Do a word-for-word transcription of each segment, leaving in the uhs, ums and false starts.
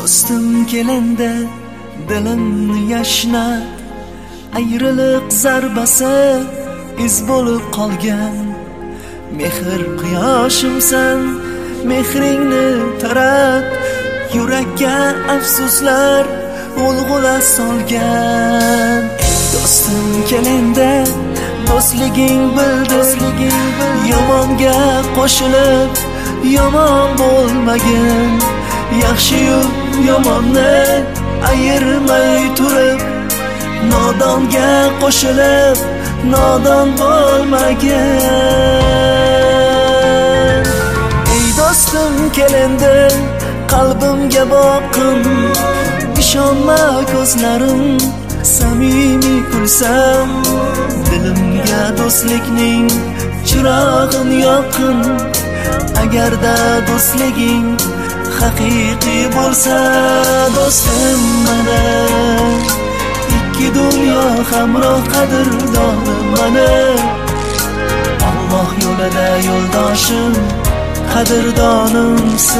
Do'stim kelanda dilimni yashnab, ayriliq zarbasi iz bo'lib qolgan. Mehr quyoshimsan, mehringni tarat, yurakka afsuslar g'ulg'ula solgan. Do'stim kelanda do'stliging bildirliging yomonga qo'shilib yomon bo'lmagin. Yaxshi-yu yomonni ayirmay turib, nodonga qo'shilib nodon bo'lmagin. Ey do'stim kelindi, qalbimga boqin, ishonma ko'zlarim samimiy kulsam. Dilimga do'stlikning chirog'ini yoqin, agarda do'stliging haqiqiy bo'lsa. Do'stim mana ikki dunyo hamroh qadrdonim mana. Alloh yo'lida yo'ldoshim, qadrdonim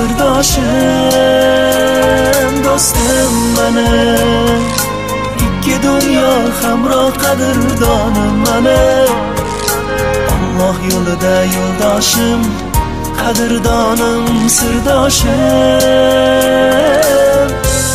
sirdoshim. Do'stim mana ikki dunyo hamroh qadrdonim mana. Alloh yo'lida yo'ldoshim, qadrdonim sirdoshim.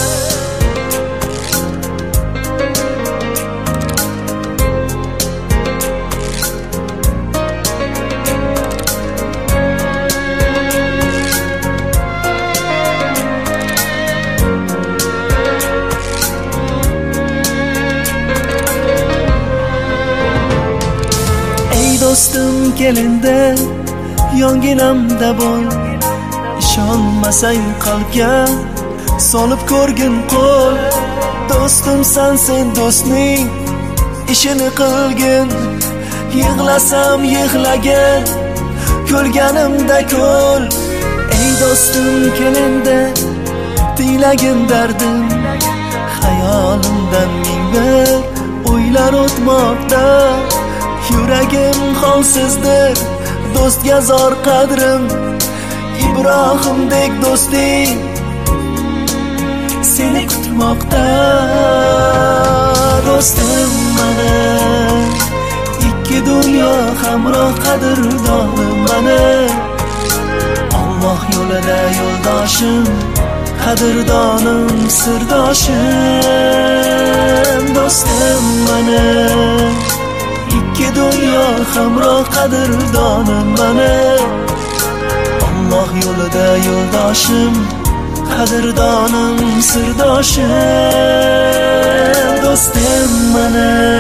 Do'stim kelindi, yonginamda bo'l. Ishonmasang qalbga solib ko'rgin qo'l. Do'stimsan sen, do'stning ishini qilgin. Yig'lasam yig'lagin, ko'rganimda ko'l. Ey do'stim kelindi, tiylagin dardim. Xayolimdan ming bir o'ylar o'tmoqda. Yuragim holsizdir, do'stga zor qadrim. Ibrohimdek do'sting seni kutmoqda. Do'stim mana ikki dunyo hamroh qadrdonim mana. Alloh yo'lida yo'ldoshim, qadrdonim sirdoshim. Do'stim mana ikki dunyo hamroh qadrdonim mana. Alloh yo'lida yo'ldoshim, qadrdonim sirdoshim. Do'stim mana